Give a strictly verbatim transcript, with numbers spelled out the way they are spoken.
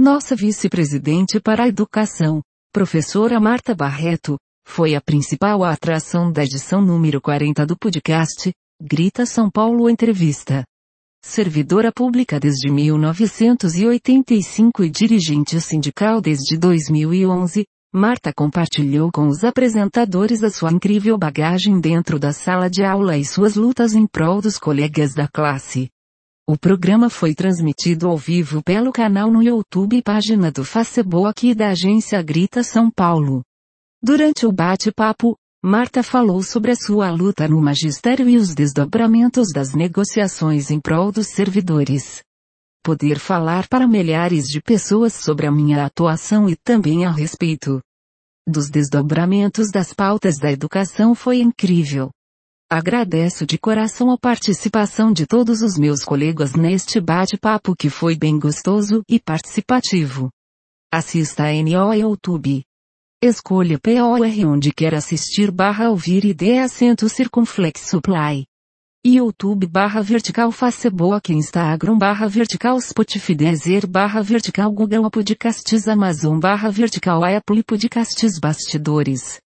Nossa vice-presidente para a educação, professora Marta Barreto, foi a principal atração da edição número quarenta do podcast Grita São Paulo Entrevista. Servidora pública desde mil novecentos e oitenta e cinco e dirigente sindical desde dois mil e onze, Marta compartilhou com os apresentadores a sua incrível bagagem dentro da sala de aula e suas lutas em prol dos colegas da classe. O programa foi transmitido ao vivo pelo canal no YouTube e página do Facebook e da agência Grita São Paulo. Durante o bate-papo, Marta falou sobre a sua luta no magistério e os desdobramentos das negociações em prol dos servidores. Poder falar para milhares de pessoas sobre a minha atuação e também a respeito dos desdobramentos das pautas da educação foi incrível. Agradeço de coração a participação de todos os meus colegas neste bate-papo que foi bem gostoso e participativo. Assista a N O YouTube. Escolha P O R onde quer assistir barra ouvir e dê acento circunflexo play. YouTube barra vertical Facebook Instagram barra vertical Spotify Deezer barra vertical Google Podcasts Amazon barra vertical Apple Podcasts Bastidores.